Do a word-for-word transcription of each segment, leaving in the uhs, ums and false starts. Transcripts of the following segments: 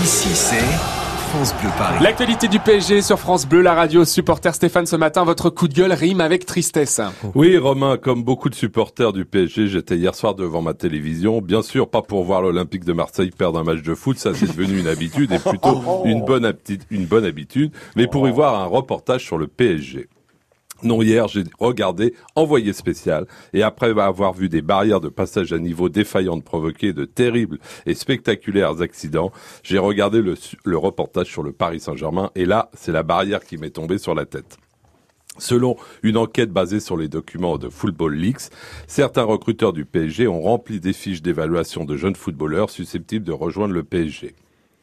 Ici, c'est France Bleu Paris. L'actualité du P S G sur France Bleu, la radio. Supporter Stéphane, ce matin, votre coup de gueule rime avec tristesse. Oui, Romain, comme beaucoup de supporters du P S G, j'étais hier soir devant ma télévision. Bien sûr, pas pour voir l'Olympique de Marseille perdre un match de foot, ça c'est devenu une habitude, et plutôt une bonne, habitude, une bonne habitude, mais pour y voir un reportage sur le P S G. Non, hier, j'ai regardé Envoyé spécial, et après avoir vu des barrières de passage à niveau défaillantes provoquer de terribles et spectaculaires accidents, j'ai regardé le, le reportage sur le Paris Saint-Germain, et là, c'est la barrière qui m'est tombée sur la tête. Selon une enquête basée sur les documents de Football Leaks, certains recruteurs du P S G ont rempli des fiches d'évaluation de jeunes footballeurs susceptibles de rejoindre le P S G.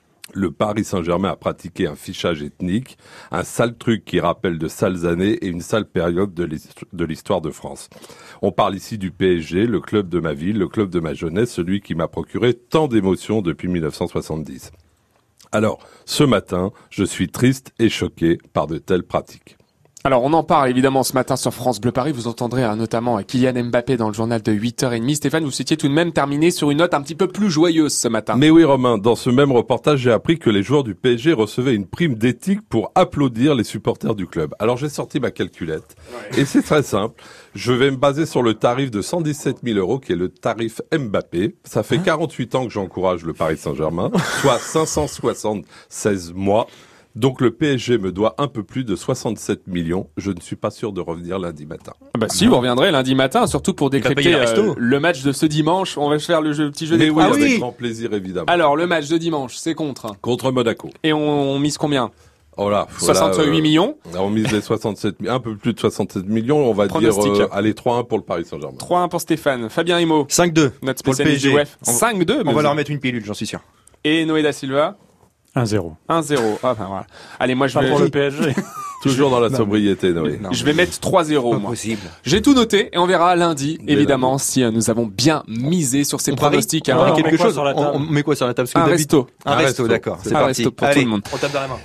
Le Paris Saint-Germain a pratiqué un fichage ethnique, un sale truc qui rappelle de sales années et une sale période de l'histoire de France. On parle ici du P S G, le club de ma ville, le club de ma jeunesse, celui qui m'a procuré tant d'émotions depuis mille neuf cent soixante-dix. Alors, ce matin, je suis triste et choqué par de telles pratiques. Alors, on en parle évidemment ce matin sur France Bleu Paris. Vous entendrez hein, notamment Kylian Mbappé dans le journal de huit heures trente. Stéphane, vous souhaitiez tout de même terminer sur une note un petit peu plus joyeuse ce matin. Mais oui, Romain, dans ce même reportage, j'ai appris que les joueurs du P S G recevaient une prime d'éthique pour applaudir les supporters du club. Alors, j'ai sorti ma calculette. Ouais. Et c'est très simple. Je vais me baser sur le tarif de cent dix-sept mille euros, qui est le tarif Mbappé. Ça fait quarante-huit ans que j'encourage le Paris Saint-Germain, soit cinq cent soixante-seize mois. Donc le P S G me doit un peu plus de soixante-sept millions. Je ne suis pas sûr de revenir lundi matin. Ah bah si, vous reviendrez lundi matin, surtout pour décrypter euh, le match de ce dimanche. On va faire le, jeu, le petit jeu des oui, ah avec oui. grand plaisir évidemment. Alors le match de dimanche, c'est contre Contre Monaco. Et on, on mise combien? Oh là, soixante-huit euh, millions. On mise les soixante-sept, un peu plus de soixante-sept millions. On va Pronostic. dire euh, allez trois un pour le Paris Saint-Germain. trois un pour Stéphane. Fabien Imo. cinq deux. Notre spécialiste du U E F. cinq deux. On va leur mettre une pilule, j'en suis sûr. Et Noé da Silva. un zéro. un zéro. Ah, ben voilà. Allez, moi je vais... Pas pour le P S G. Toujours dans la sobriété, Noé. Non, je vais mettre trois zéro, moi. Impossible. J'ai tout noté et on verra lundi, Dès évidemment, lundi. si euh, nous avons bien misé sur ces on pronostics. Hein. On, on, quelque chose. Sur la table. On met quoi sur la table? Un resto. Un resto, d'accord. C'est un parti. resto pour Allez, tout le monde. On tape dans la main.